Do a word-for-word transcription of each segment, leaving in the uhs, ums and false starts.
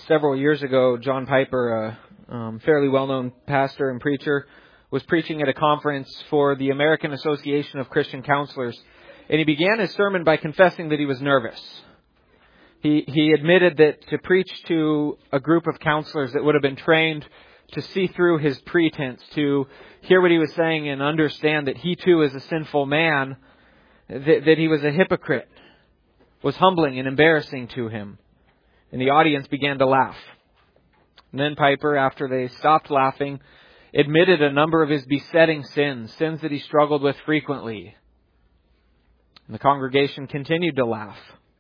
several years ago, John Piper, a um, fairly well-known pastor and preacher, was preaching at a conference for the American Association of Christian Counselors. And he began his sermon by confessing that he was nervous. He, he admitted that to preach to a group of counselors that would have been trained to see through his pretense, to hear what he was saying and understand that he too is a sinful man, that, that he was a hypocrite, was humbling and embarrassing to him. And the audience began to laugh. And then Piper, after they stopped laughing, admitted a number of his besetting sins, sins that he struggled with frequently. And the congregation continued to laugh.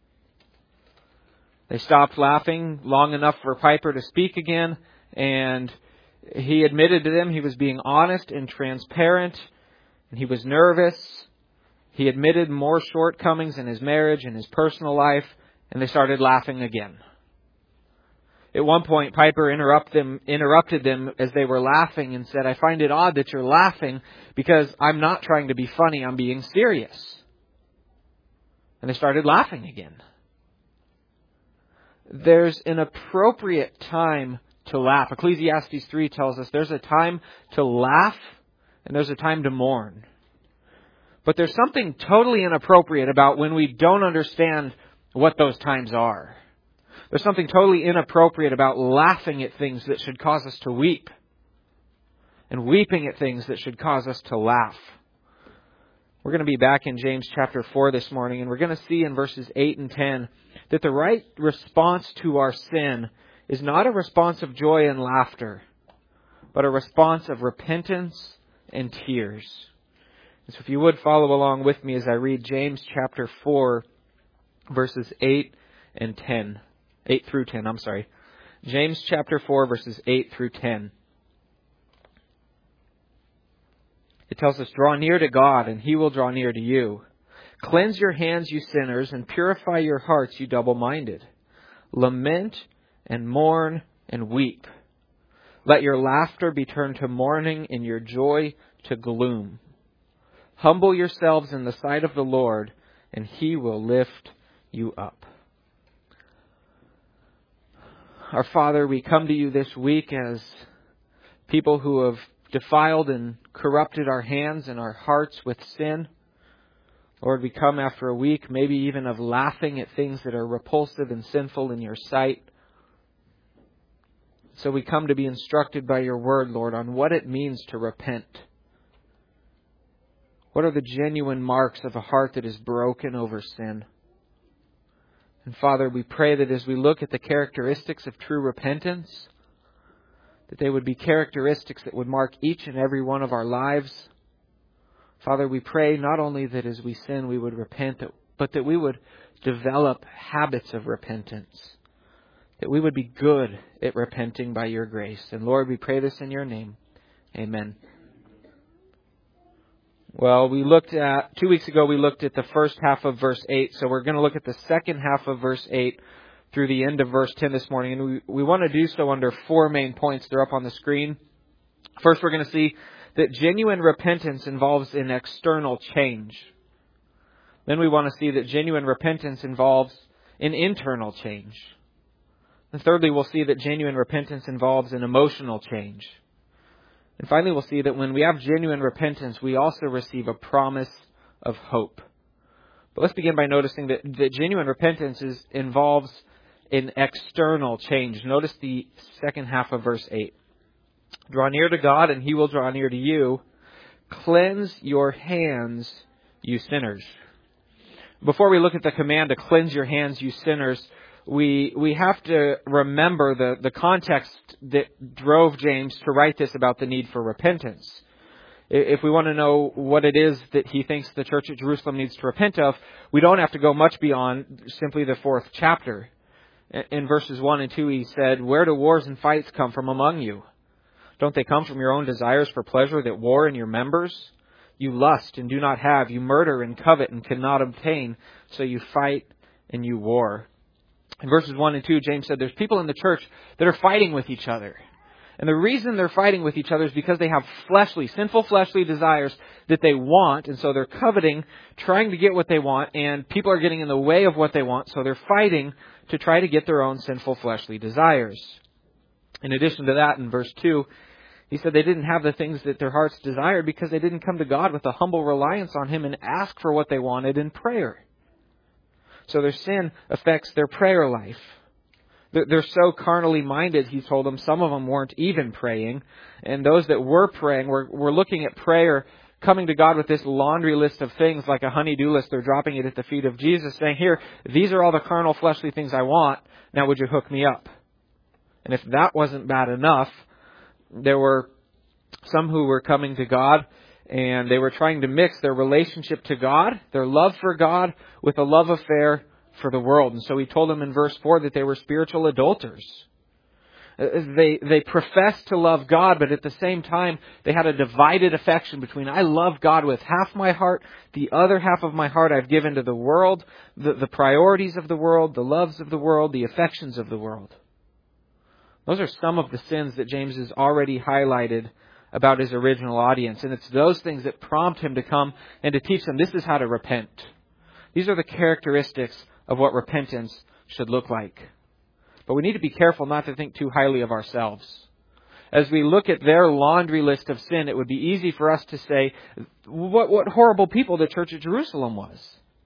They stopped laughing long enough for Piper to speak again, and he admitted to them he was being honest and transparent, and he was nervous. He admitted more shortcomings in his marriage and his personal life, and they started laughing again. At one point, Piper interrupt them, interrupted them as they were laughing and said, "I find it odd that you're laughing because I'm not trying to be funny, I'm being serious." And they started laughing again. There's an appropriate time to laugh. Ecclesiastes three tells us there's a time to laugh and there's a time to mourn. But there's something totally inappropriate about when we don't understand what those times are. There's something totally inappropriate about laughing at things that should cause us to weep, and weeping at things that should cause us to laugh. We're going to be back in James chapter four this morning, and we're going to see in verses eight and ten that the right response to our sin is not a response of joy and laughter, but a response of repentance and tears. So if you would follow along with me as I read James chapter four, verses eight and ten. eight through ten, I'm sorry. James chapter four, verses eight through ten. It tells us, "Draw near to God, and He will draw near to you. Cleanse your hands, you sinners, and purify your hearts, you double-minded. Lament and mourn and weep. Let your laughter be turned to mourning and your joy to gloom. Humble yourselves in the sight of the Lord, and He will lift you up." Our Father, we come to you this week as people who have defiled and corrupted our hands and our hearts with sin. Lord, we come after a week, maybe even of laughing at things that are repulsive and sinful in your sight. So we come to be instructed by your word, Lord, on what it means to repent. What are the genuine marks of a heart that is broken over sin? And Father, we pray that as we look at the characteristics of true repentance, that they would be characteristics that would mark each and every one of our lives. Father, we pray not only that as we sin we would repent, but that we would develop habits of repentance, that we would be good at repenting by your grace. And Lord, we pray this in your name. Amen. Well, we looked at, two weeks ago we looked at the first half of verse eight, so we're going to look at the second half of verse eight through the end of verse ten this morning. And we, we want to do so under four main points. They're up on the screen. First, we're going to see that genuine repentance involves an external change. Then we want to see that genuine repentance involves an internal change. And thirdly, we'll see that genuine repentance involves an emotional change. And finally, we'll see that when we have genuine repentance, we also receive a promise of hope. But let's begin by noticing that, that genuine repentance is, involves an external change. Notice the second half of verse eight. "Draw near to God, and He will draw near to you. Cleanse your hands, you sinners." Before we look at the command to cleanse your hands, you sinners, we we have to remember the, the context that drove James to write this about the need for repentance. If we want to know what it is that he thinks the church at Jerusalem needs to repent of, we don't have to go much beyond simply the fourth chapter. In verses one and two, he said, "Where do wars and fights come from among you? Don't they come from your own desires for pleasure that war in your members? You lust and do not have. You murder and covet and cannot obtain. So you fight and you war." In verses one and two, James said there's people in the church that are fighting with each other. And the reason they're fighting with each other is because they have fleshly, sinful fleshly desires that they want. And so they're coveting, trying to get what they want. And people are getting in the way of what they want. So they're fighting to try to get their own sinful fleshly desires. In addition to that, in verse two, he said they didn't have the things that their hearts desired because they didn't come to God with a humble reliance on Him and ask for what they wanted in prayer. So their sin affects their prayer life. They're so carnally minded, he told them. Some of them weren't even praying. And those that were praying were, were looking at prayer, coming to God with this laundry list of things like a honey-do list. They're dropping it at the feet of Jesus, saying, here, these are all the carnal, fleshly things I want. Now would you hook me up? And if that wasn't bad enough, there were some who were coming to God and they were trying to mix their relationship to God, their love for God, with a love affair for the world. And so he told them in verse four that they were spiritual adulterers. They they professed to love God, but at the same time, they had a divided affection between, I love God with half my heart, the other half of my heart I've given to the world, the, the priorities of the world, the loves of the world, the affections of the world. Those are some of the sins that James has already highlighted about his original audience. And it's those things that prompt him to come and to teach them this is how to repent. These are the characteristics of what repentance should look like. But we need to be careful not to think too highly of ourselves. As we look at their laundry list of sin, it would be easy for us to say, what, what horrible people the church at Jerusalem was.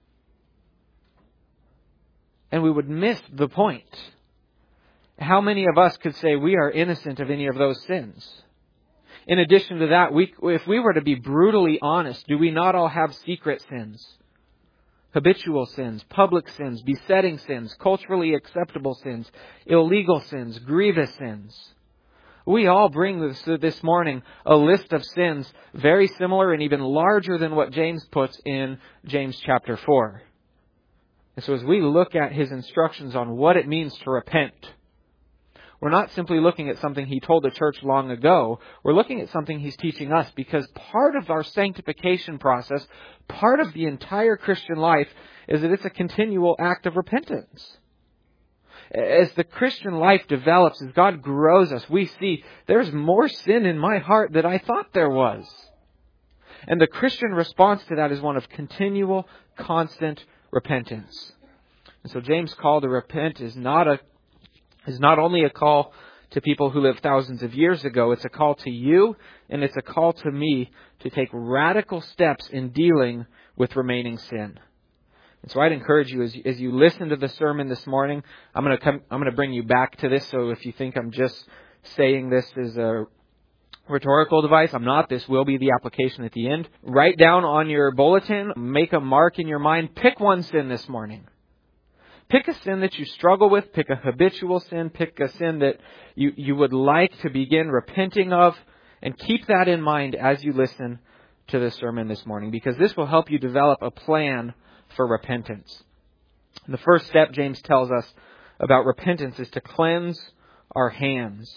And we would miss the point. How many of us could say we are innocent of any of those sins? In addition to that, we, if we were to be brutally honest, do we not all have secret sins? Habitual sins, public sins, besetting sins, culturally acceptable sins, illegal sins, grievous sins. We all bring this, this morning a list of sins very similar and even larger than what James puts in James chapter four. And so as we look at his instructions on what it means to repent, we're not simply looking at something he told the church long ago. We're looking at something he's teaching us, because part of our sanctification process, part of the entire Christian life, is that it's a continual act of repentance. As the Christian life develops, as God grows us, we see there's more sin in my heart than I thought there was. And the Christian response to that is one of continual, constant repentance. And so James' call to repent is not a is not only a call to people who lived thousands of years ago, it's a call to you and it's a call to me to take radical steps in dealing with remaining sin. And so I'd encourage you as, as you listen to the sermon this morning, I'm going to come, I'm going to bring you back to this. So if you think I'm just saying this as a rhetorical device, I'm not. This will be the application at the end. Write down on your bulletin, make a mark in your mind, pick one sin this morning. Pick a sin that you struggle with. Pick a habitual sin. Pick a sin that you, you would like to begin repenting of. And keep that in mind as you listen to the sermon this morning, because this will help you develop a plan for repentance. The first step James tells us about repentance is to cleanse our hands.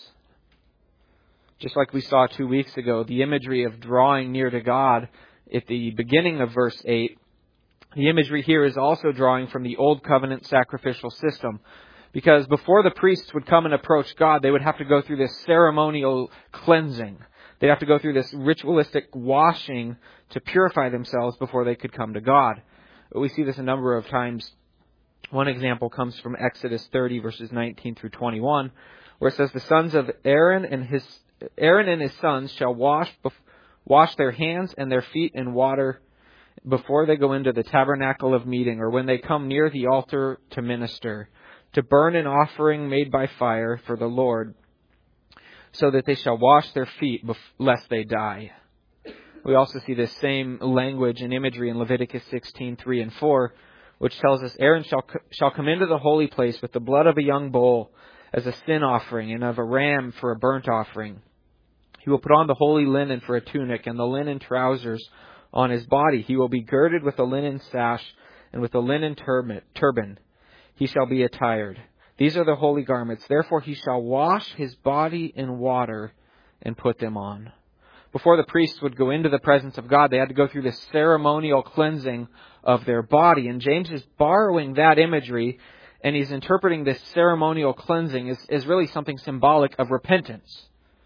Just like we saw two weeks ago, the imagery of drawing near to God at the beginning of verse eight, the imagery here is also drawing from the Old Covenant sacrificial system. Because before the priests would come and approach God, they would have to go through this ceremonial cleansing. They'd have to go through this ritualistic washing to purify themselves before they could come to God. We see this a number of times. One example comes from Exodus thirty, verses nineteen through twenty-one, where it says, the sons of Aaron and his Aaron and his sons shall wash bef- wash their hands and their feet in water before they go into the tabernacle of meeting, or when they come near the altar to minister, to burn an offering made by fire for the Lord, so that they shall wash their feet bef- lest they die. We also see this same language and imagery in Leviticus sixteen, three and four, which tells us, Aaron shall shall come into the holy place with the blood of a young bull as a sin offering, and of a ram for a burnt offering. He will put on the holy linen for a tunic, and the linen trousers on his body. He will be girded with a linen sash, and with a linen turban he shall be attired. These are the holy garments. Therefore he shall wash his body in water and put them on. Before the priests would go into the presence of God, they had to go through this ceremonial cleansing of their body. And James is borrowing that imagery, and he's interpreting this ceremonial cleansing as, as really something symbolic of repentance.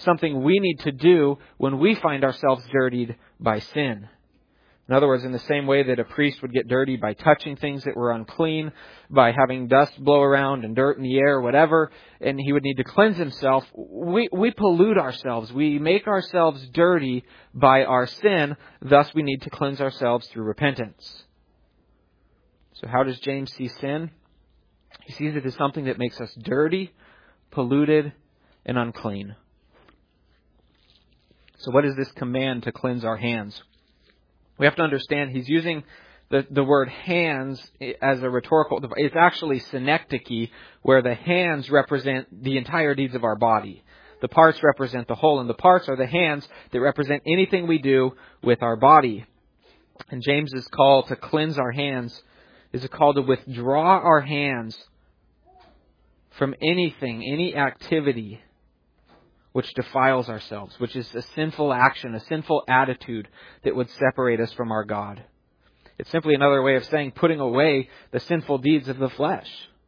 something we need to do when we find ourselves dirtied by sin. In other words, in the same way that a priest would get dirty by touching things that were unclean, by having dust blow around and dirt in the air, whatever, and he would need to cleanse himself, we, we pollute ourselves. We make ourselves dirty by our sin. Thus, we need to cleanse ourselves through repentance. So how does James see sin? He sees it as something that makes us dirty, polluted, and unclean. So what is this command to cleanse our hands? We have to understand he's using the, the word hands as a rhetorical. It's actually synecdoche, where the hands represent the entire deeds of our body. The parts represent the whole, and the parts are the hands that represent anything we do with our body. And James's call to cleanse our hands is a call to withdraw our hands from anything, any activity which defiles ourselves, which is a sinful action, a sinful attitude that would separate us from our God. It's simply another way of saying putting away the sinful deeds of the flesh.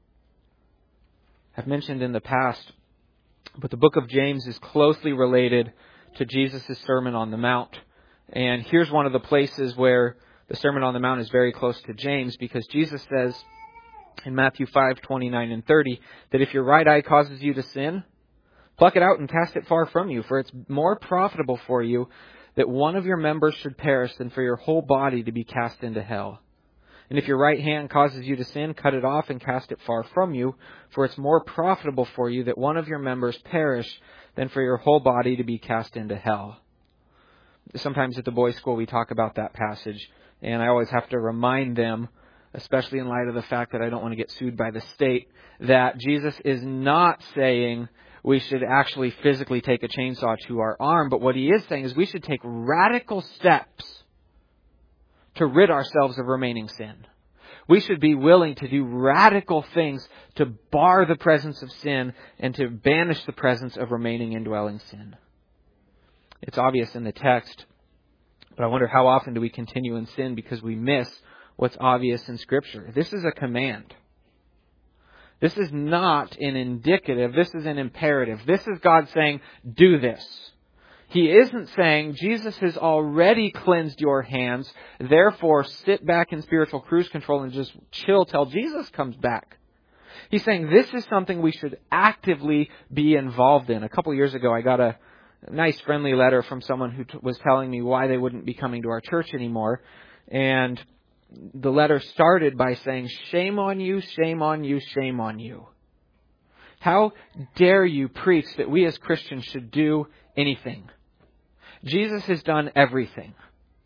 I've mentioned in the past, but the book of James is closely related to Jesus' Sermon on the Mount. And here's one of the places where the Sermon on the Mount is very close to James, because Jesus says in Matthew five, twenty-nine and thirty, that if your right eye causes you to sin, pluck it out and cast it far from you, for it's more profitable for you that one of your members should perish than for your whole body to be cast into hell. And if your right hand causes you to sin, cut it off and cast it far from you, for it's more profitable for you that one of your members perish than for your whole body to be cast into hell. Sometimes at the boys' school we talk about that passage, and I always have to remind them, especially in light of the fact that I don't want to get sued by the state, that Jesus is not saying we should actually physically take a chainsaw to our arm, but what he is saying is we should take radical steps to rid ourselves of remaining sin. We should be willing to do radical things to bar the presence of sin and to banish the presence of remaining indwelling sin. It's obvious in the text, but I wonder how often do we continue in sin because we miss what's obvious in Scripture. This is a command. This is not an indicative. This is an imperative. This is God saying, do this. He isn't saying, Jesus has already cleansed your hands, therefore sit back in spiritual cruise control and just chill till Jesus comes back. He's saying this is something we should actively be involved in. A couple of years ago, I got a nice friendly letter from someone who t- was telling me why they wouldn't be coming to our church anymore. And the letter started by saying, shame on you, shame on you, shame on you. How dare you preach that we as Christians should do anything? Jesus has done everything.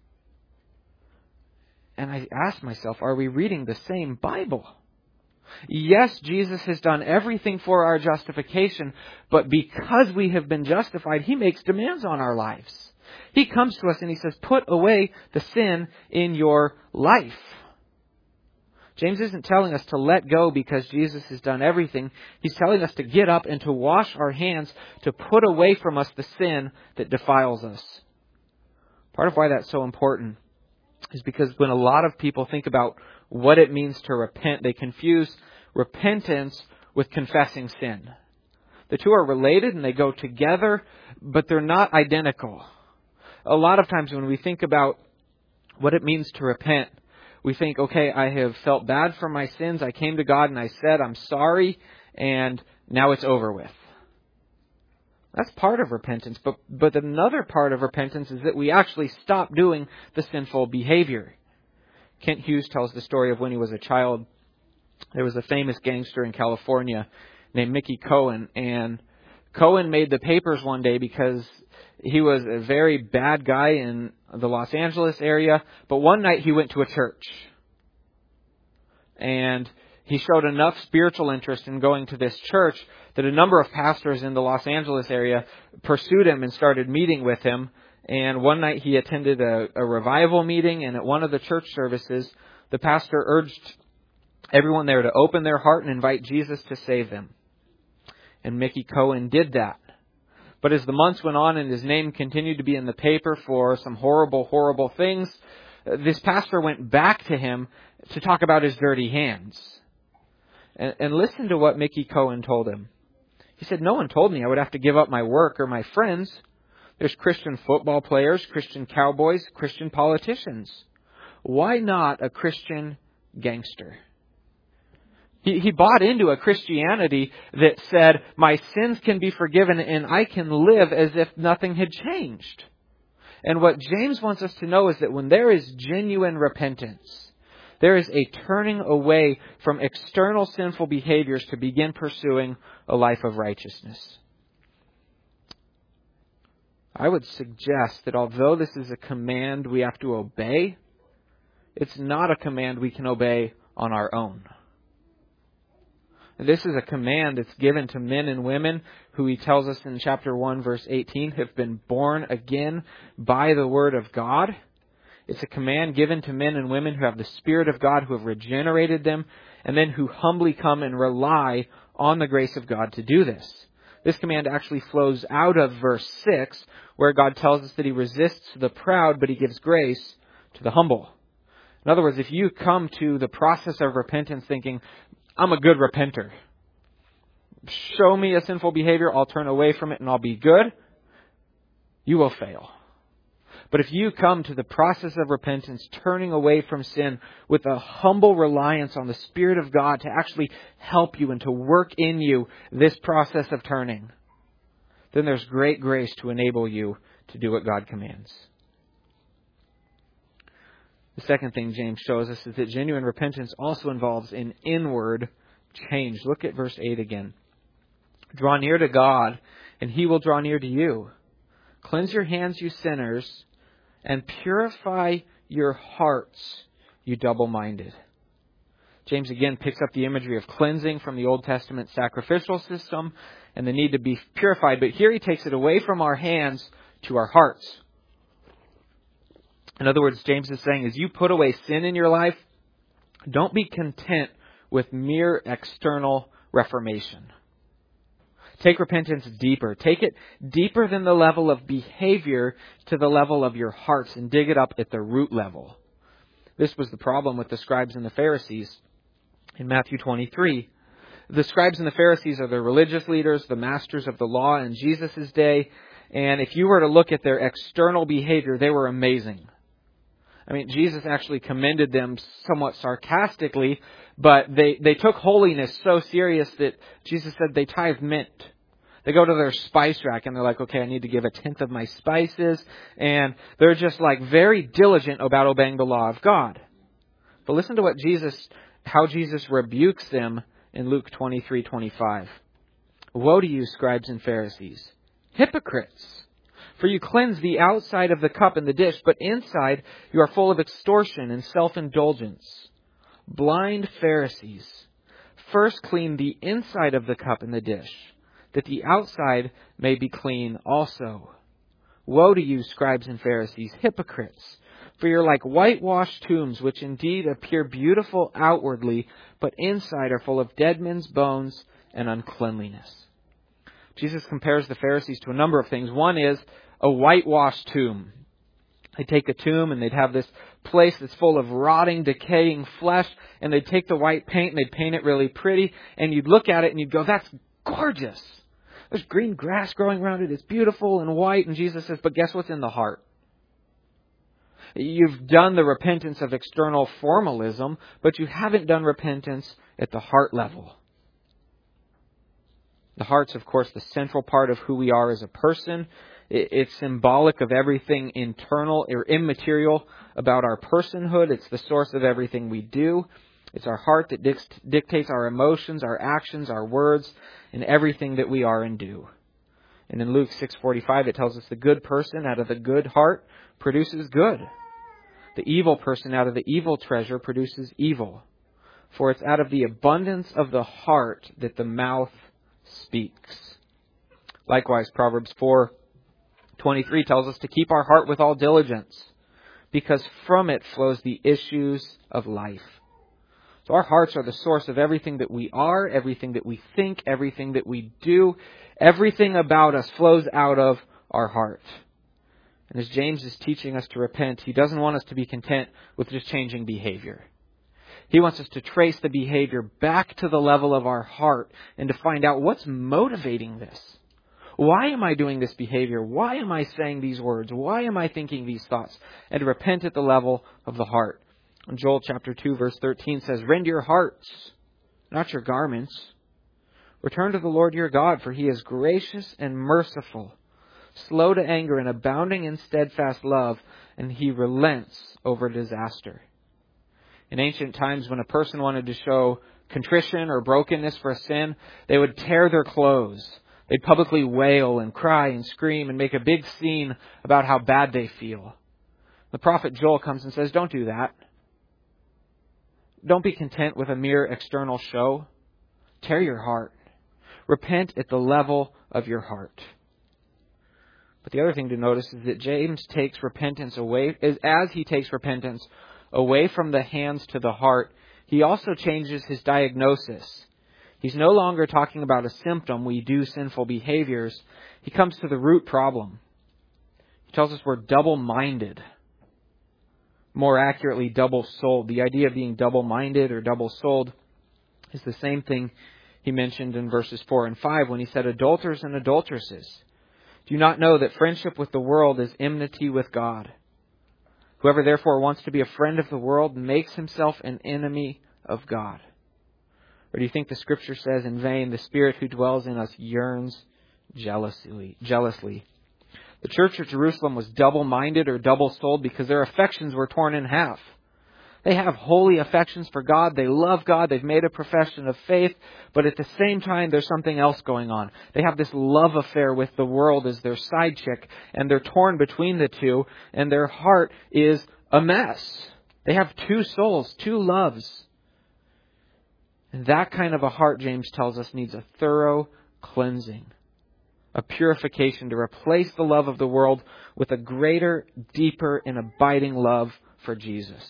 And I asked myself, are we reading the same Bible? Yes, Jesus has done everything for our justification, but because we have been justified, He makes demands on our lives. He comes to us and He says, put away the sin in your life. James isn't telling us to let go because Jesus has done everything. He's telling us to get up and to wash our hands, to put away from us the sin that defiles us. Part of why that's so important is because when a lot of people think about what it means to repent, they confuse repentance with confessing sin. The two are related and they go together, but they're not identical. A lot of times when we think about what it means to repent, we think, okay, I have felt bad for my sins. I came to God and I said, I'm sorry, and now it's over with. That's part of repentance. But, but another part of repentance is that we actually stop doing the sinful behavior. Kent Hughes tells the story of when he was a child. There was a famous gangster in California named Mickey Cohen. And Cohen made the papers one day because he was a very bad guy in the Los Angeles area. But one night he went to a church. And he showed enough spiritual interest in going to this church that a number of pastors in the Los Angeles area pursued him and started meeting with him. And one night he attended a, a revival meeting, and at one of the church services, the pastor urged everyone there to open their heart and invite Jesus to save them. And Mickey Cohen did that. But as the months went on and his name continued to be in the paper for some horrible, horrible things, this pastor went back to him to talk about his dirty hands. And, and listen to what Mickey Cohen told him. He said, no one told me I would have to give up my work or my friends. There's Christian football players, Christian cowboys, Christian politicians. Why not a Christian gangster? He, he bought into a Christianity that said, my sins can be forgiven and I can live as if nothing had changed. And what James wants us to know is that when there is genuine repentance, there is a turning away from external sinful behaviors to begin pursuing a life of righteousness. I would suggest that although this is a command we have to obey, it's not a command we can obey on our own. This is a command that's given to men and women who, he tells us in chapter one, verse eighteen, have been born again by the Word of God. It's a command given to men and women who have the Spirit of God, who have regenerated them, and then who humbly come and rely on the grace of God to do this. This command actually flows out of verse six, where God tells us that He resists the proud, but He gives grace to the humble. In other words, if you come to the process of repentance thinking, I'm a good repenter. Show me a sinful behavior, I'll turn away from it and I'll be good, you will fail. But if you come to the process of repentance, turning away from sin with a humble reliance on the Spirit of God to actually help you and to work in you this process of turning, then there's great grace to enable you to do what God commands. The second thing James shows us is that genuine repentance also involves an inward change. Look at verse eight again. Draw near to God, and He will draw near to you. Cleanse your hands, you sinners, and purify your hearts, you double-minded. James again picks up the imagery of cleansing from the Old Testament sacrificial system and the need to be purified. But here he takes it away from our hands to our hearts. In other words, James is saying, as you put away sin in your life, don't be content with mere external reformation. Take repentance deeper. Take it deeper than the level of behavior to the level of your hearts and dig it up at the root level. This was the problem with the scribes and the Pharisees in Matthew twenty-three. The scribes and the Pharisees are the religious leaders, the masters of the law in Jesus' day. And if you were to look at their external behavior, they were amazing. I mean, Jesus actually commended them somewhat sarcastically, but they, they took holiness so serious that Jesus said they tithe mint. They go to their spice rack and they're like, okay, I need to give a tenth of my spices. And they're just like very diligent about obeying the law of God. But listen to what Jesus, how Jesus rebukes them in Luke twenty-three twenty-five. Woe to you, scribes and Pharisees, hypocrites! For you cleanse the outside of the cup and the dish, but inside you are full of extortion and self-indulgence. Blind Pharisees, first clean the inside of the cup and the dish, that the outside may be clean also. Woe to you, scribes and Pharisees, hypocrites! For you're like whitewashed tombs, which indeed appear beautiful outwardly, but inside are full of dead men's bones and uncleanliness. Jesus compares the Pharisees to a number of things. One is a whitewashed tomb. They'd take a tomb and they'd have this place that's full of rotting, decaying flesh, and they'd take the white paint and they'd paint it really pretty, and you'd look at it and you'd go, that's gorgeous. There's green grass growing around it. It's beautiful and white. And Jesus says, but guess what's in the heart? You've done the repentance of external formalism, but you haven't done repentance at the heart level. The heart's, of course, the central part of who we are as a person. It's symbolic of everything internal or immaterial about our personhood. It's the source of everything we do. It's our heart that dictates our emotions, our actions, our words, and everything that we are and do. And in Luke six forty-five, it tells us the good person out of the good heart produces good. The evil person out of the evil treasure produces evil. For it's out of the abundance of the heart that the mouth speaks. Likewise, Proverbs four twenty-three tells us to keep our heart with all diligence, because from it flows the issues of life. So our hearts are the source of everything that we are, everything that we think, everything that we do. Everything about us flows out of our heart. And as James is teaching us to repent, he doesn't want us to be content with just changing behavior. He wants us to trace the behavior back to the level of our heart and to find out what's motivating this. Why am I doing this behavior? Why am I saying these words? Why am I thinking these thoughts? And to repent at the level of the heart. And Joel chapter two verse thirteen says, "Rend your hearts, not your garments. Return to the Lord your God, for He is gracious and merciful, slow to anger and abounding in steadfast love, and He relents over disaster." In ancient times, when a person wanted to show contrition or brokenness for a sin, they would tear their clothes. They'd publicly wail and cry and scream and make a big scene about how bad they feel. The prophet Joel comes and says, don't do that. Don't be content with a mere external show. Tear your heart. Repent at the level of your heart. But the other thing to notice is that James takes repentance away, as he takes repentance away from the hands to the heart, he also changes his diagnosis. He's no longer talking about a symptom, we do sinful behaviors. He comes to the root problem. He tells us we're double-minded. More accurately, double-souled. The idea of being double-minded or double-souled is the same thing he mentioned in verses four and five when he said, "Adulterers and adulteresses, do you not know that friendship with the world is enmity with God? Whoever therefore wants to be a friend of the world makes himself an enemy of God." Or do you think the Scripture says in vain, "The Spirit who dwells in us yearns jealously"? jealously? The church of Jerusalem was double-minded or double-souled because their affections were torn in half. They have holy affections for God. They love God. They've made a profession of faith. But at the same time, there's something else going on. They have this love affair with the world as their side chick, and they're torn between the two, and their heart is a mess. They have two souls, two loves. And that kind of a heart, James tells us, needs a thorough cleansing, a purification to replace the love of the world with a greater, deeper, and abiding love for Jesus.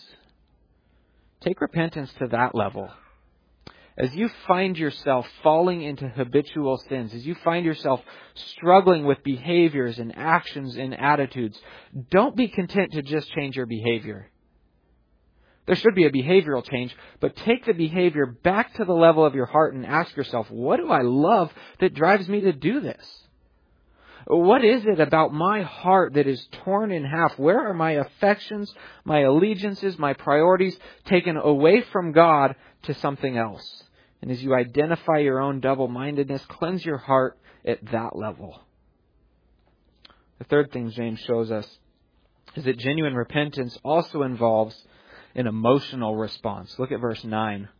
Take repentance to that level. As you find yourself falling into habitual sins, as you find yourself struggling with behaviors and actions and attitudes, don't be content to just change your behavior. There should be a behavioral change, but take the behavior back to the level of your heart and ask yourself, what do I love that drives me to do this? What is it about my heart that is torn in half? Where are my affections, my allegiances, my priorities taken away from God to something else? And as you identify your own double-mindedness, cleanse your heart at that level. The third thing James shows us is that genuine repentance also involves an emotional response. Look at verse nine.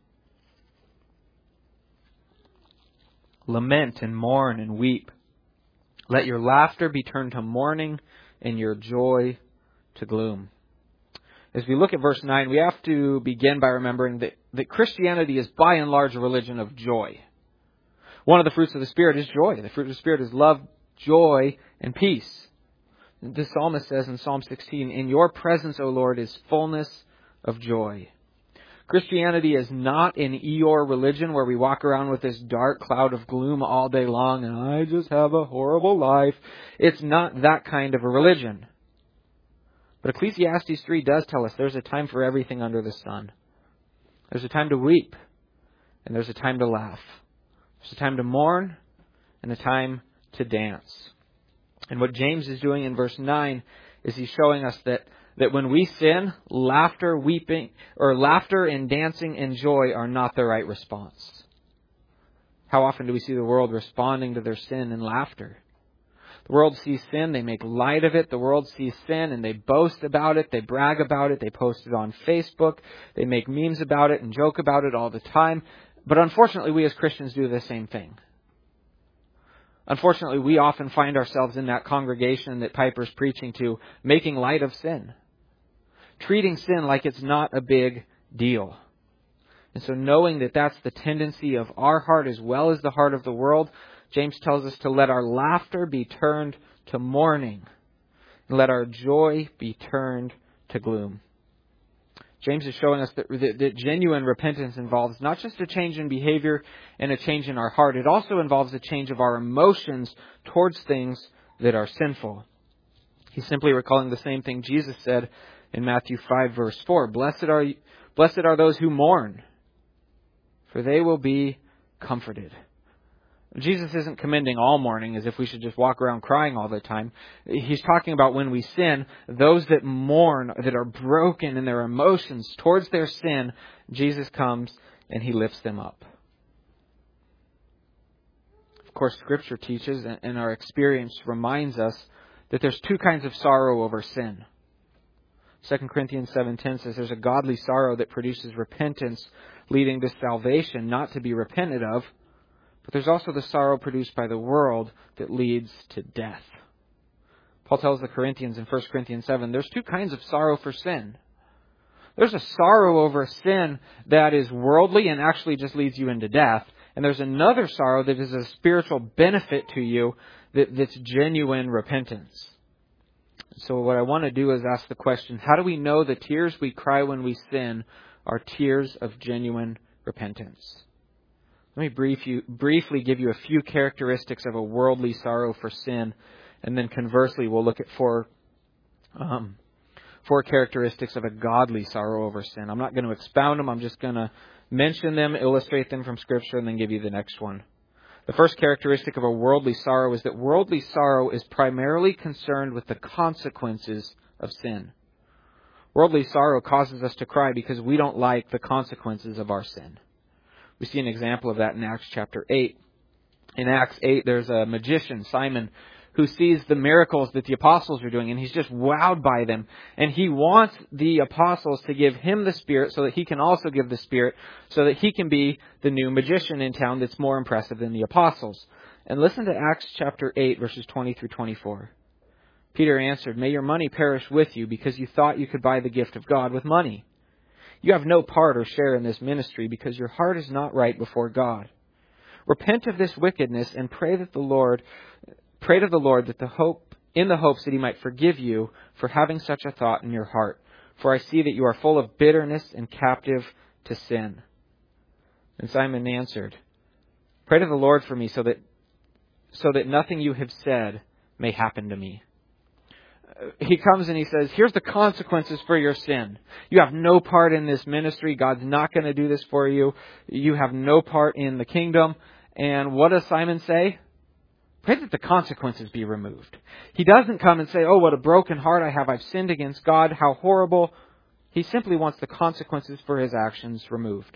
"Lament and mourn and weep. Let your laughter be turned to mourning and your joy to gloom." As we look at verse nine, we have to begin by remembering that, that Christianity is by and large a religion of joy. One of the fruits of the Spirit is joy. The fruit of the Spirit is love, joy, and peace. The psalmist says in Psalm sixteen, "In your presence, O Lord, is fullness of joy." Christianity is not an Eeyore religion where we walk around with this dark cloud of gloom all day long and I just have a horrible life. It's not that kind of a religion. But Ecclesiastes three does tell us there's a time for everything under the sun. There's a time to weep and there's a time to laugh. There's a time to mourn and a time to dance. And what James is doing in verse nine is he's showing us that That when we sin, laughter, weeping, or laughter and dancing and joy are not the right response. How often do we see the world responding to their sin in laughter? The world sees sin, they make light of it. The world sees sin and they boast about it, they brag about it, they post it on Facebook, they make memes about it and joke about it all the time. But unfortunately, we as Christians do the same thing. Unfortunately, we often find ourselves in that congregation that Piper's preaching to, making light of sin. Treating sin like it's not a big deal. And so knowing that that's the tendency of our heart as well as the heart of the world, James tells us to let our laughter be turned to mourning and let our joy be turned to gloom. James is showing us that, that, that genuine repentance involves not just a change in behavior and a change in our heart. It also involves a change of our emotions towards things that are sinful. He's simply recalling the same thing Jesus said in Matthew five, verse four. Blessed are you, Blessed are those who mourn, for they will be comforted. Jesus isn't commending all mourning as if we should just walk around crying all the time. He's talking about when we sin, those that mourn, that are broken in their emotions towards their sin, Jesus comes and He lifts them up. Of course, Scripture teaches, and our experience reminds us, that there's two kinds of sorrow over sin. Second Corinthians seven ten says there's a godly sorrow that produces repentance, leading to salvation, not to be repented of. But there's also the sorrow produced by the world that leads to death. Paul tells the Corinthians in First Corinthians seven, there's two kinds of sorrow for sin. There's a sorrow over sin that is worldly and actually just leads you into death. And there's another sorrow that is a spiritual benefit to you that, that's genuine repentance. So what I want to do is ask the question, how do we know the tears we cry when we sin are tears of genuine repentance? Let me brief you, briefly give you a few characteristics of a worldly sorrow for sin, and then conversely we'll look at four, um, four characteristics of a godly sorrow over sin. I'm not going to expound them, I'm just going to mention them, illustrate them from Scripture, and then give you the next one. The first characteristic of a worldly sorrow is that worldly sorrow is primarily concerned with the consequences of sin. Worldly sorrow causes us to cry because we don't like the consequences of our sin. We see an example of that in Acts chapter eight. In Acts eight, there's a magician, Simon, who sees the miracles that the apostles are doing, and he's just wowed by them. And he wants the apostles to give him the Spirit so that he can also give the Spirit, so that he can be the new magician in town that's more impressive than the apostles. And listen to Acts chapter eight, verses twenty through twenty-four. Peter answered, "May your money perish with you, because you thought you could buy the gift of God with money. You have no part or share in this ministry, because your heart is not right before God. Repent of this wickedness and pray that the Lord, pray to the Lord that the hope, in the hopes that He might forgive you for having such a thought in your heart. For I see that you are full of bitterness and captive to sin." And Simon answered, "Pray to the Lord for me, so that so that nothing you have said may happen to me." He comes and he says, here's the consequences for your sin. You have no part in this ministry. God's not going to do this for you. You have no part in the kingdom. And what does Simon say? Pray that the consequences be removed. He doesn't come and say, oh, what a broken heart I have. I've sinned against God. How horrible. He simply wants the consequences for his actions removed.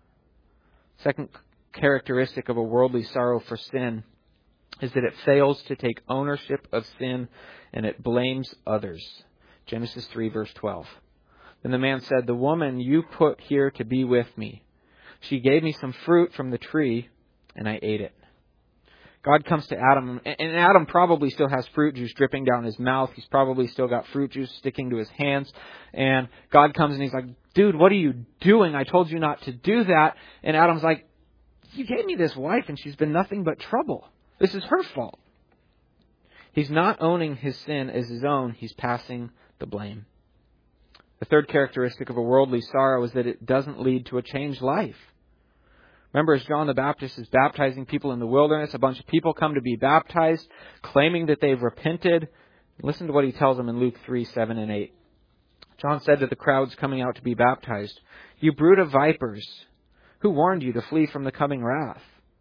Second characteristic of a worldly sorrow for sin is that it fails to take ownership of sin and it blames others. Genesis three, verse twelve. Then the man said, "The woman you put here to be with me, she gave me some fruit from the tree, and I ate it." God comes to Adam, and Adam probably still has fruit juice dripping down his mouth. He's probably still got fruit juice sticking to his hands. And God comes and he's like, "Dude, what are you doing? I told you not to do that." And Adam's like, "You gave me this wife, and she's been nothing but trouble. This is her fault." He's not owning his sin as his own. He's passing the blame. The third characteristic of a worldly sorrow is that it doesn't lead to a changed life. Remember, as John the Baptist is baptizing people in the wilderness, a bunch of people come to be baptized, claiming that they've repented. Listen to what he tells them in Luke three, seven and eight. John said to the crowds coming out to be baptized, "You brood of vipers, who warned you to flee from the coming wrath?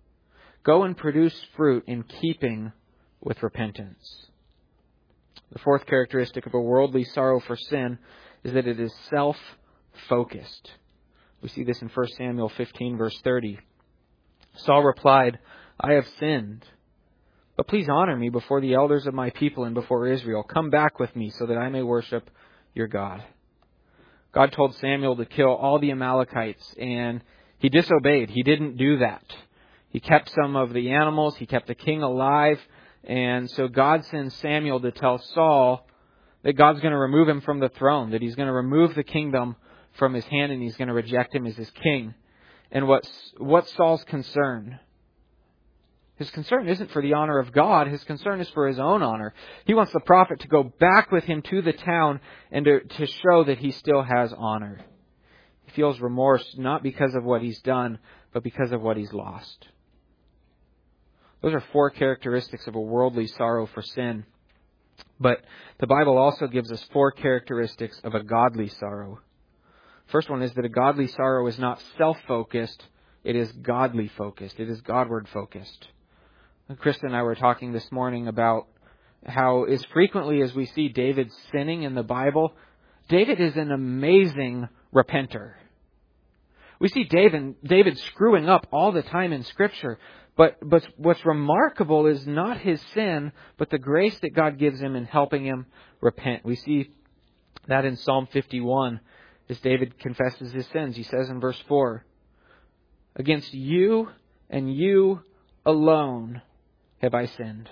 Go and produce fruit in keeping with repentance." The fourth characteristic of a worldly sorrow for sin is that it is self-focused. We see this in First Samuel fifteen, verse thirty. Saul replied, "I have sinned, but please honor me before the elders of my people and before Israel. Come back with me so that I may worship your God." God told Samuel to kill all the Amalekites, and he disobeyed. He didn't do that. He kept some of the animals. He kept the king alive. And so God sends Samuel to tell Saul that God's going to remove him from the throne, that He's going to remove the kingdom from his hand and He's going to reject him as his king. And what's, what's Saul's concern? His concern isn't for the honor of God. His concern is for his own honor. He wants the prophet to go back with him to the town and to, to show that he still has honor. He feels remorse not because of what he's done, but because of what he's lost. Those are four characteristics of a worldly sorrow for sin. But the Bible also gives us four characteristics of a godly sorrow. First one is that a godly sorrow is not self-focused. It is godly focused. It is Godward focused. Krista and I were talking this morning about how as frequently as we see David sinning in the Bible, David is an amazing repenter. We see David, David screwing up all the time in Scripture. But, but what's remarkable is not his sin, but the grace that God gives him in helping him repent. We see that in Psalm fifty-one as David confesses his sins. He says in verse four, "Against you and you alone have I sinned."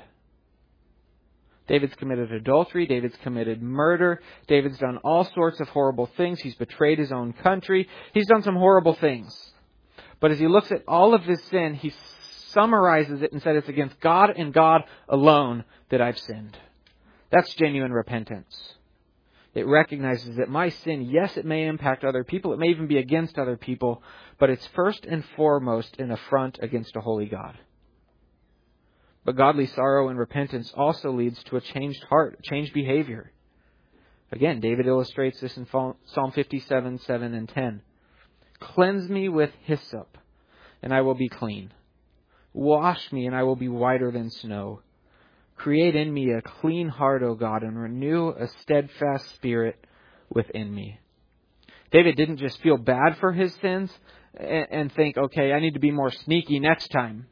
David's committed adultery. David's committed murder. David's done all sorts of horrible things. He's betrayed his own country. He's done some horrible things. But as he looks at all of his sin, he summarizes it and said, it's against God and God alone that I've sinned. That's genuine repentance. It recognizes that my sin, yes, it may impact other people. It may even be against other people. But it's first and foremost an affront against a holy God. But godly sorrow and repentance also leads to a changed heart, changed behavior. Again, David illustrates this in Psalm fifty-seven, seven and ten. "Cleanse me with hyssop, and I will be clean. Wash me, and I will be whiter than snow. Create in me a clean heart, O God, and renew a steadfast spirit within me." David didn't just feel bad for his sins and think, okay, I need to be more sneaky next time.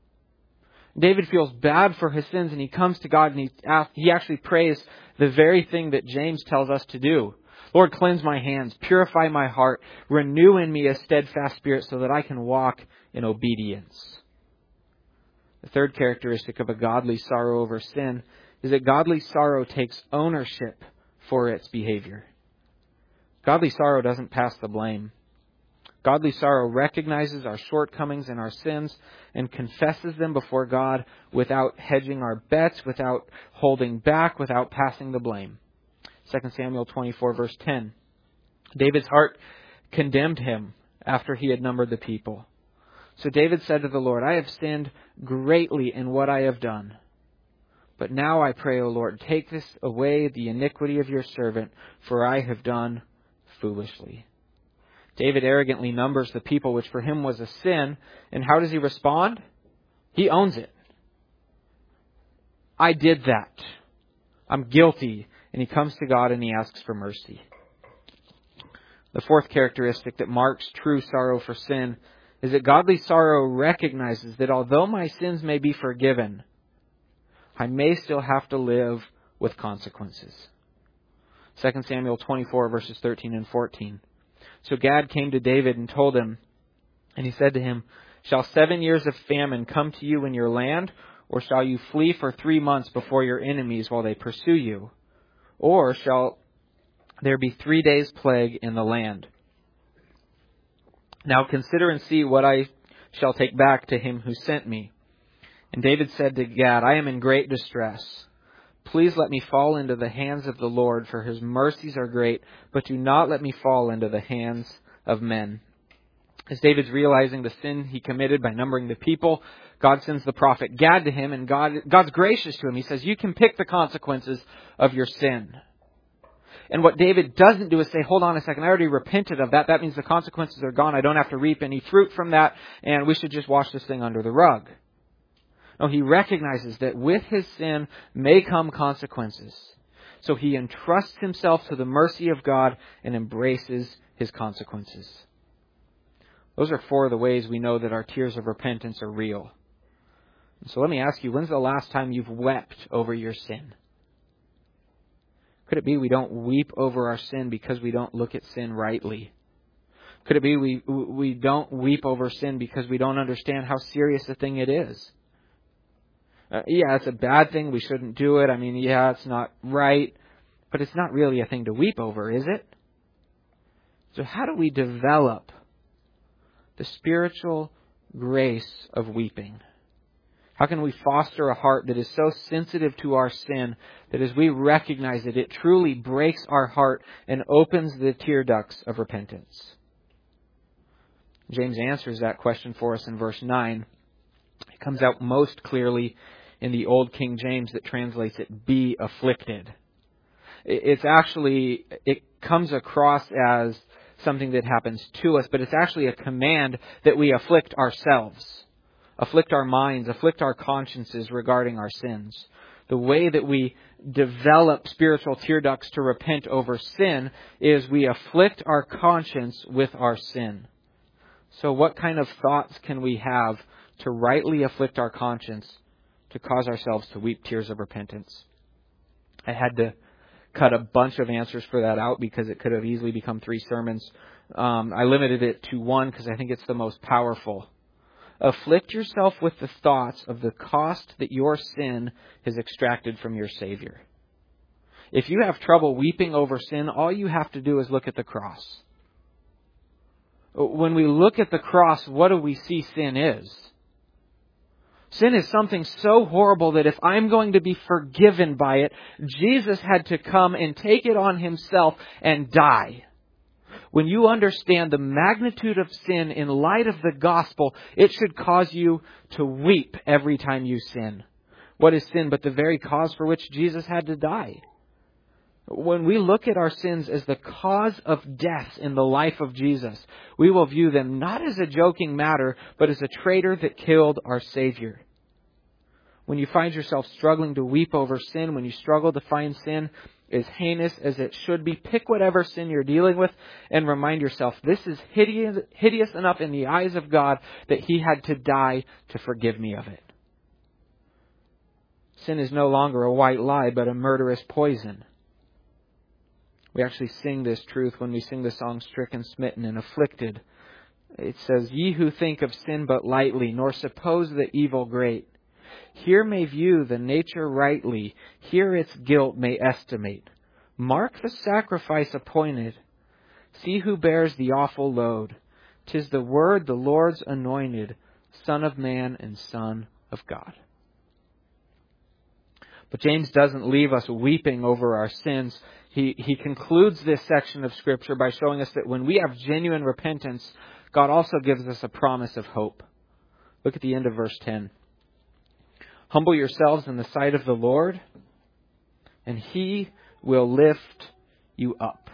David feels bad for his sins, and he comes to God and he asks, he actually prays the very thing that James tells us to do. Lord, cleanse my hands, purify my heart, renew in me a steadfast spirit so that I can walk in obedience. The third characteristic of a godly sorrow over sin is that godly sorrow takes ownership for its behavior. Godly sorrow doesn't pass the blame. Godly sorrow recognizes our shortcomings and our sins and confesses them before God without hedging our bets, without holding back, without passing the blame. Second Samuel twenty-four, verse ten. David's heart condemned him after he had numbered the people. So David said to the Lord, "I have sinned greatly in what I have done. But now I pray, O Lord, take this away, the iniquity of your servant, for I have done foolishly." David arrogantly numbers the people, which for him was a sin. And how does he respond? He owns it. I did that. I'm guilty. And he comes to God and he asks for mercy. The fourth characteristic that marks true sorrow for sin is that godly sorrow recognizes that although my sins may be forgiven, I may still have to live with consequences. Second Samuel twenty-four, verses thirteen and fourteen. So Gad came to David and told him, and he said to him, "Shall seven years of famine come to you in your land, or shall you flee for three months before your enemies while they pursue you? Or shall there be three days' plague in the land? Now consider and see what I shall take back to him who sent me." And David said to Gad, "I am in great distress. Please let me fall into the hands of the Lord, for his mercies are great, but do not let me fall into the hands of men." As David's realizing the sin he committed by numbering the people, God sends the prophet Gad to him, and God, God's gracious to him. He says, you can pick the consequences of your sin. And what David doesn't do is say, hold on a second, I already repented of that. That means the consequences are gone. I don't have to reap any fruit from that, and we should just wash this thing under the rug. No, he recognizes that with his sin may come consequences. So he entrusts himself to the mercy of God and embraces his consequences. Those are four of the ways we know that our tears of repentance are real. And so let me ask you, when's the last time you've wept over your sin? Could it be we don't weep over our sin because we don't look at sin rightly? Could it be we we don't weep over sin because we don't understand how serious a thing it is? Uh, yeah, it's a bad thing. We shouldn't do it. I mean, yeah, it's not right. But it's not really a thing to weep over, is it? So how do we develop the spiritual grace of weeping? How can we foster a heart that is so sensitive to our sin that as we recognize it, it truly breaks our heart and opens the tear ducts of repentance? James answers that question for us in verse nine. It comes out most clearly in the Old King James that translates it, "be afflicted." It's actually, it comes across as something that happens to us, but it's actually a command that we afflict ourselves, afflict our minds, afflict our consciences regarding our sins. The way that we develop spiritual tear ducts to repent over sin is we afflict our conscience with our sin. So what kind of thoughts can we have to rightly afflict our conscience to cause ourselves to weep tears of repentance? I had to cut a bunch of answers for that out because it could have easily become three sermons. Um, I limited it to one because I think it's the most powerful. Afflict yourself with the thoughts of the cost that your sin has extracted from your Savior. If you have trouble weeping over sin, all you have to do is look at the cross. When we look at the cross, what do we see sin is? Sin is something so horrible that if I'm going to be forgiven by it, Jesus had to come and take it on himself and die. When you understand the magnitude of sin in light of the gospel, it should cause you to weep every time you sin. What is sin but the very cause for which Jesus had to die? When we look at our sins as the cause of death in the life of Jesus, we will view them not as a joking matter, but as a traitor that killed our Savior. When you find yourself struggling to weep over sin, when you struggle to find sin as heinous as it should be, pick whatever sin you're dealing with and remind yourself, this is hideous, hideous enough in the eyes of God that He had to die to forgive me of it. Sin is no longer a white lie, but a murderous poison. We actually sing this truth when we sing the song Stricken, Smitten, and Afflicted. It says, Ye who think of sin but lightly, nor suppose the evil great, here may view the nature rightly, here its guilt may estimate. Mark the sacrifice appointed, see who bears the awful load. 'Tis the Word, the Lord's anointed, Son of Man and Son of God. But James doesn't leave us weeping over our sins. He, he concludes this section of Scripture by showing us that when we have genuine repentance, God also gives us a promise of hope. Look at the end of verse ten. Humble yourselves in the sight of the Lord, and He will lift you up.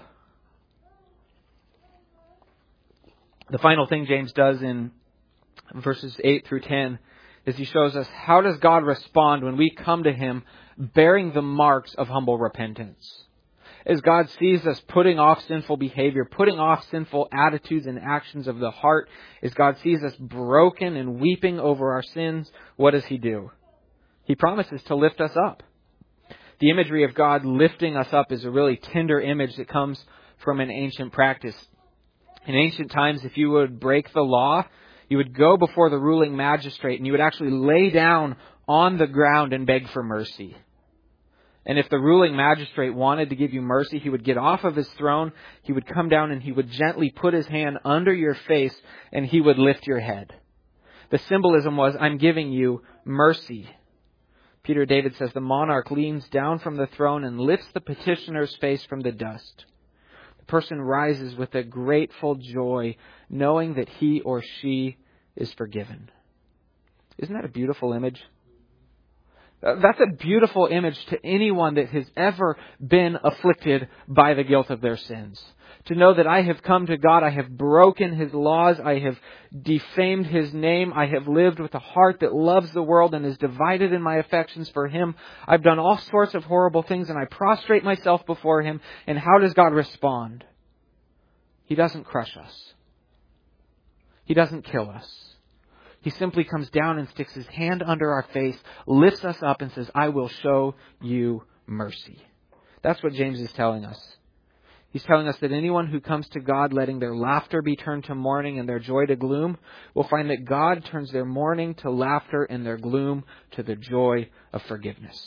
The final thing James does in verses eight through ten is he shows us how does God respond when we come to Him bearing the marks of humble repentance. As God sees us putting off sinful behavior, putting off sinful attitudes and actions of the heart, as God sees us broken and weeping over our sins, what does He do? He promises to lift us up. The imagery of God lifting us up is a really tender image that comes from an ancient practice. In ancient times, if you would break the law, you would go before the ruling magistrate and you would actually lay down on the ground and beg for mercy. And if the ruling magistrate wanted to give you mercy, he would get off of his throne, he would come down and he would gently put his hand under your face and he would lift your head. The symbolism was, I'm giving you mercy. Peter David says, the monarch leans down from the throne and lifts the petitioner's face from the dust. The person rises with a grateful joy, knowing that he or she is forgiven. Isn't that a beautiful image? That's a beautiful image to anyone that has ever been afflicted by the guilt of their sins. To know that I have come to God, I have broken His laws, I have defamed His name, I have lived with a heart that loves the world and is divided in my affections for Him. I've done all sorts of horrible things and I prostrate myself before Him. And how does God respond? He doesn't crush us. He doesn't kill us. He simply comes down and sticks His hand under our face, lifts us up and says, I will show you mercy. That's what James is telling us. He's telling us that anyone who comes to God letting their laughter be turned to mourning and their joy to gloom will find that God turns their mourning to laughter and their gloom to the joy of forgiveness.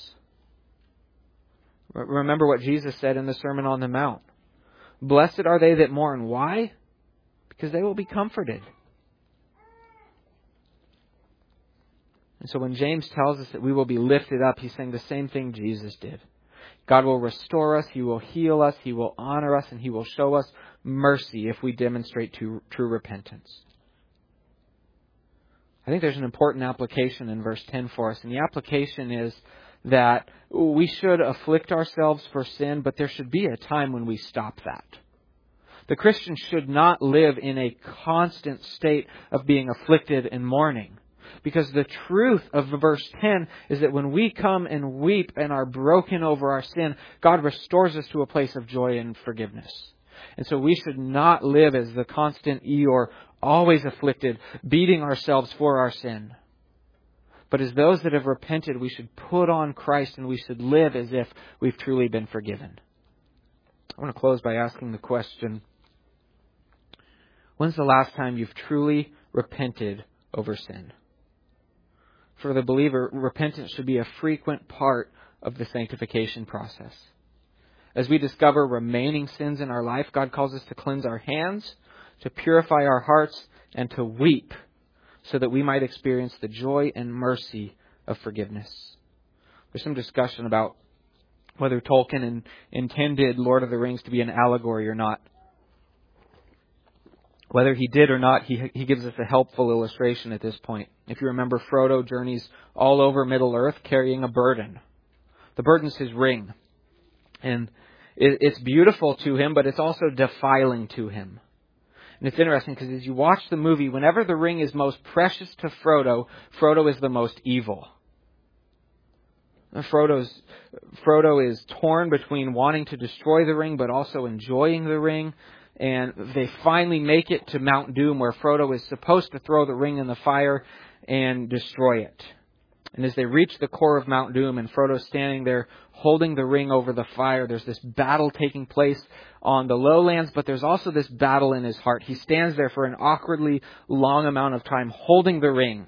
Remember what Jesus said in the Sermon on the Mount. Blessed are they that mourn. Why? Because they will be comforted. And so when James tells us that we will be lifted up, he's saying the same thing Jesus did. God will restore us, He will heal us, He will honor us, and He will show us mercy if we demonstrate true, true repentance. I think there's an important application in verse ten for us. And the application is that we should afflict ourselves for sin, but there should be a time when we stop that. The Christian should not live in a constant state of being afflicted and mourning. Because the truth of verse ten is that when we come and weep and are broken over our sin, God restores us to a place of joy and forgiveness. And so we should not live as the constant Eeyore, always afflicted, beating ourselves for our sin. But as those that have repented, we should put on Christ and we should live as if we've truly been forgiven. I want to close by asking the question, when's the last time you've truly repented over sin? For the believer, repentance should be a frequent part of the sanctification process. As we discover remaining sins in our life, God calls us to cleanse our hands, to purify our hearts, and to weep so that we might experience the joy and mercy of forgiveness. There's some discussion about whether Tolkien in, intended Lord of the Rings to be an allegory or not. Whether he did or not, he, he gives us a helpful illustration at this point. If you remember, Frodo journeys all over Middle-earth carrying a burden. The burden's his ring. And it, it's beautiful to him, but it's also defiling to him. And it's interesting because as you watch the movie, whenever the ring is most precious to Frodo, Frodo is the most evil. Frodo's, Frodo is torn between wanting to destroy the ring, but also enjoying the ring. And they finally make it to Mount Doom, where Frodo is supposed to throw the ring in the fire and destroy it. And as they reach the core of Mount Doom and Frodo's standing there holding the ring over the fire, there's this battle taking place on the lowlands, but there's also this battle in his heart. He stands there for an awkwardly long amount of time holding the ring.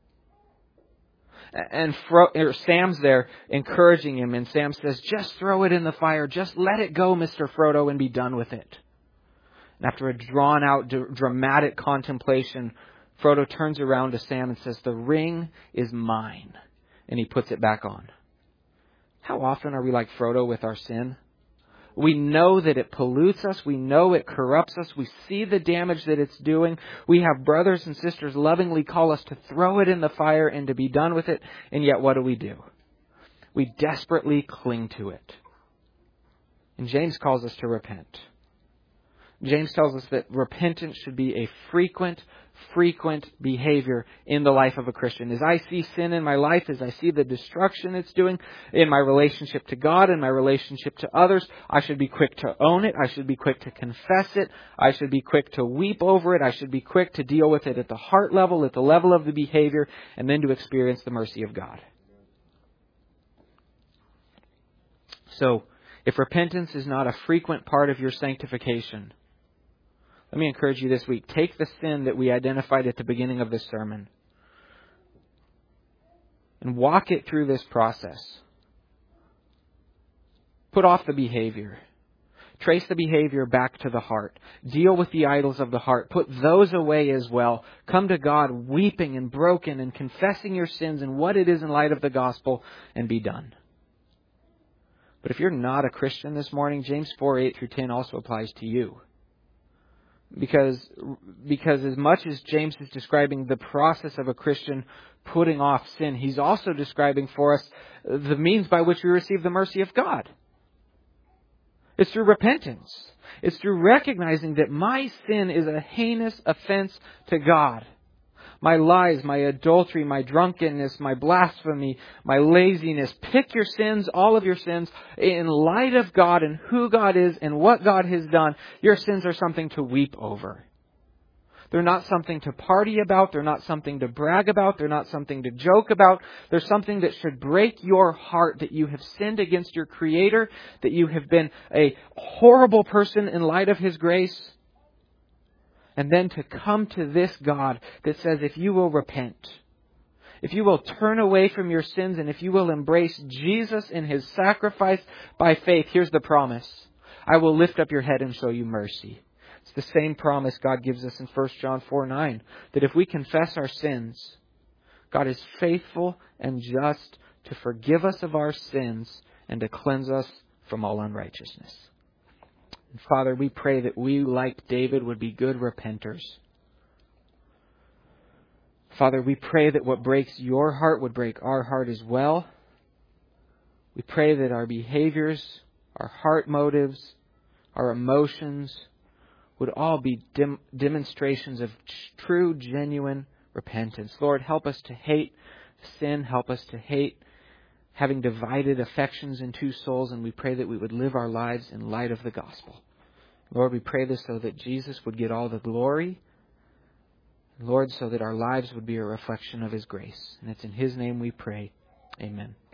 And Fro- or Sam's there encouraging him, and Sam says, just throw it in the fire. Just let it go, Mister Frodo, and be done with it. And after a drawn-out, d- dramatic contemplation, Frodo turns around to Sam and says, the ring is mine. And he puts it back on. How often are we like Frodo with our sin? We know that it pollutes us. We know it corrupts us. We see the damage that it's doing. We have brothers and sisters lovingly call us to throw it in the fire and to be done with it. And yet what do we do? We desperately cling to it. And James calls us to repent. James tells us that repentance should be a frequent, frequent behavior in the life of a Christian. As I see sin in my life, as I see the destruction it's doing in my relationship to God and my relationship to others, I should be quick to own it. I should be quick to confess it. I should be quick to weep over it. I should be quick to deal with it at the heart level, at the level of the behavior, and then to experience the mercy of God. So, if repentance is not a frequent part of your sanctification, let me encourage you this week. Take the sin that we identified at the beginning of this sermon and walk it through this process. Put off the behavior. Trace the behavior back to the heart. Deal with the idols of the heart. Put those away as well. Come to God weeping and broken and confessing your sins and what it is in light of the gospel, and be done. But if you're not a Christian this morning, James four, eight through ten also applies to you. Because, because as much as James is describing the process of a Christian putting off sin, he's also describing for us the means by which we receive the mercy of God. It's through repentance. It's through recognizing that my sin is a heinous offense to God. My lies, my adultery, my drunkenness, my blasphemy, my laziness. Pick your sins, all of your sins, in light of God and who God is and what God has done. Your sins are something to weep over. They're not something to party about. They're not something to brag about. They're not something to joke about. They're something that should break your heart, that you have sinned against your Creator, that you have been a horrible person in light of His grace. And then to come to this God that says, if you will repent, if you will turn away from your sins, and if you will embrace Jesus and His sacrifice by faith, here's the promise. I will lift up your head and show you mercy. It's the same promise God gives us in First John four nine, that if we confess our sins, God is faithful and just to forgive us of our sins and to cleanse us from all unrighteousness. And Father, we pray that we, like David, would be good repenters. Father, we pray that what breaks your heart would break our heart as well. We pray that our behaviors, our heart motives, our emotions would all be dem- demonstrations of true, genuine repentance. Lord, help us to hate sin. Help us to hate having divided affections in two souls. And we pray that we would live our lives in light of the gospel. Lord, we pray this so that Jesus would get all the glory. Lord, so that our lives would be a reflection of His grace. And it's in His name we pray. Amen.